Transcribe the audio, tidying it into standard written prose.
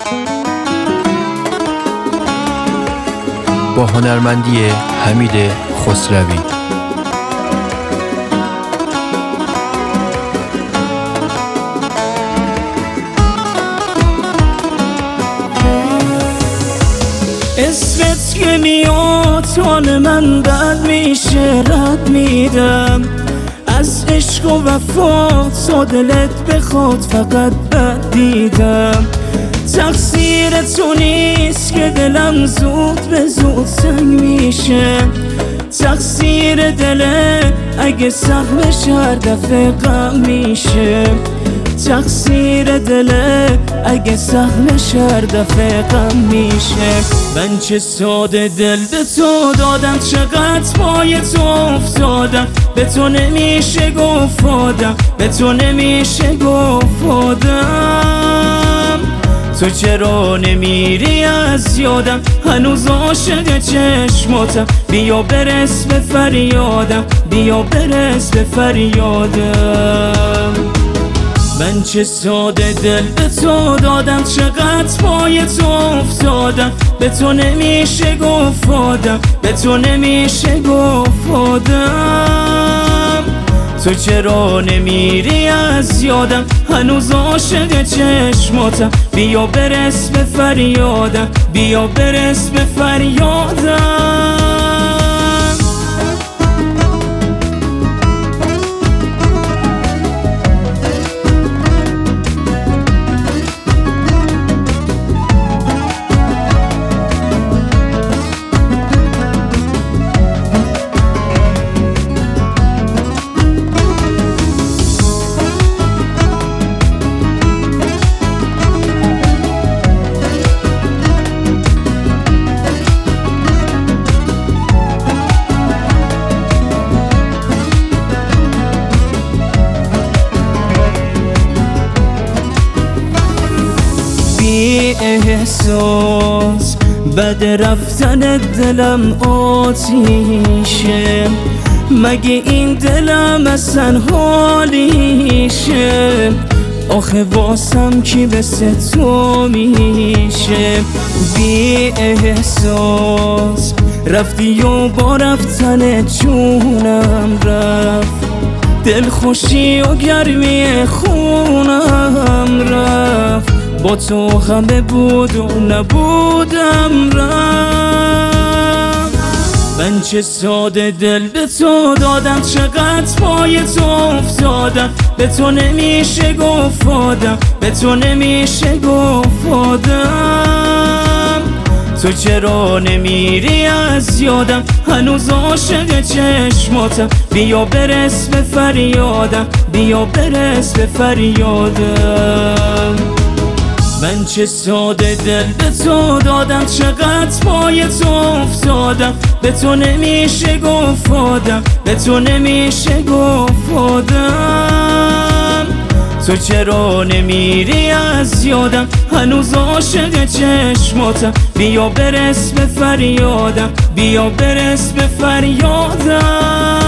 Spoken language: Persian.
با هنرمندی حمید خسروی. اسمت که میاد حال من بد میشه، رد میدم از عشق و وفا، تا دلت بخواد فقط بد دیدم. تقصیر تو نیست که دلم زود به زود سنگ میشه، تقصیر دله اگه سهمش هر دفعه غم میشه، تقصیر دله اگه سهمش هر دفعه غم میشه. من چه ساده دل به تو دادم، چقدر پای تو افتادم، به تو نمیشه گفت آدم، به تو نمیشه گفت آدم. تو چرا نمیری از یادم، هنوز عاشق چشماتم، بیا برس به فریادم، بیا برس به فریادم. من چه ساده دل به تو دادم، چقدر پای تو افتادم، به تو نمیشه گفت آدم، به تو نمیشه گفت آدم. تو چرا نمیری از یادم، هنوز عاشق چشماتم، بیا برس به فریادم، بیا برس به فریادم. بی احساس بد رفتن دلم آتیشه، مگه این دلم اصلا حالیشه؟ آخه واسم کی مثل تو میشه؟ بی احساس رفتی و با رفتن جونم رفت، دلخوشی و گرمی خونم رفت، با تو همه بود و نبودم رفت. من چه ساده دل به تو دادم، چقدر پای تو افتادم، به تو نمیشه گفت آدم، به تو نمیشه گفت آدم. تو چرا نمیری از یادم، هنوز عاشق چشماتم، بیا برس به فریادم، بیا برس به فریادم. من چه ساده دل به تو دادم، چقدر پای تو افتادم، به تو نمیشه گفت آدم، به تو نمیشه گفت آدم. تو چرا نمیری از یادم، هنوز عاشق چشماتم، بیا برس به فریادم، بیا برس به فریادم.